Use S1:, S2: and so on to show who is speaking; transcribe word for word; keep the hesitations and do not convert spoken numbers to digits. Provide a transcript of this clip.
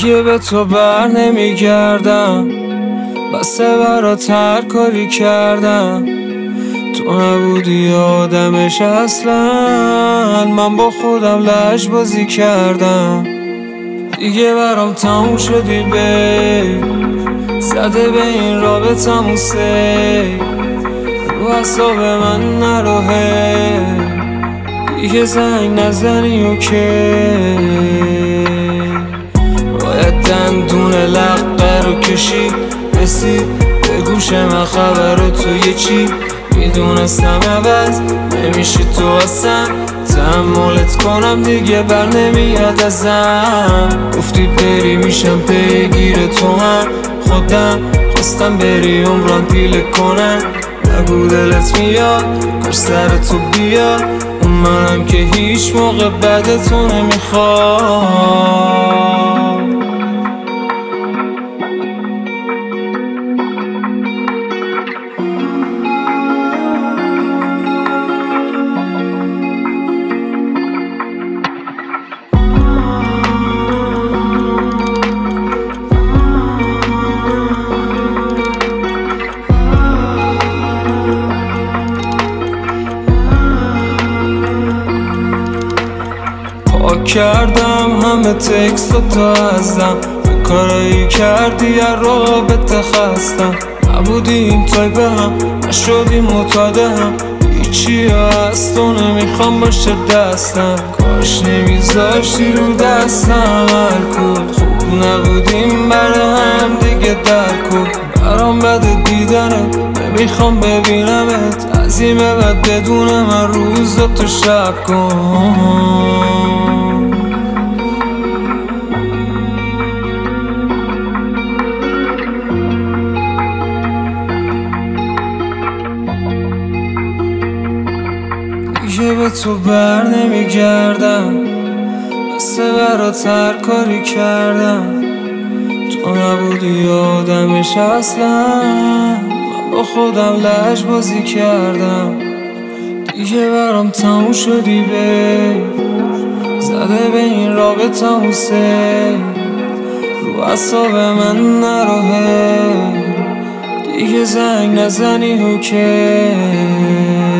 S1: دیگه به تو بر نمیگردم، بسه برات هر کاری کردم. تو نبودی آدمش اصلا، من با خودم لج بازی کردم. دیگه برام تموم شدی بی، زده به این رابطمون سی، رو اعصاب من نرو هی، دیگه زنگ نزنی اوکی. باید دندون لقه رو کشید رسید به گوش من خبر تو یه چی. میدونستم عوض نمیشه تو اصلا، تحملت کنم دیگه بر نمیاد ازم. گفتی بری میشم پیگیر تو هم، خودم خواستم بری عمرم پیله کنم. نگو دلت میاد کاش سر تو بیاد، اون منم که هیچ موقع بعد تو نمیخوام. پاک کردم همه تکست و تا ازم، به کارایی کردی از رابطه خستم. نبودیم تایپه هم نشدیم متاده هم، هیچی از تو نمیخوام باشه دستم. کاش نمیذاشتی رو دستم الکل، خوب نبودیم برای هم دیگه در کن. برام بده دیدنت نمیخوام ببینمت، از این به بعد بدون من روزا تو شب کن. دیگه به تو بر نمیگردم، بسه برات هر کاری کردم. تو نبودی آدمش اصلا، من با خودم لج بازی کردم. دیگه برام تموم شدی بی، زده به این رابطمون سی، رو اعصاب من نرو هی، دیگه زنگ نزنی اوکی.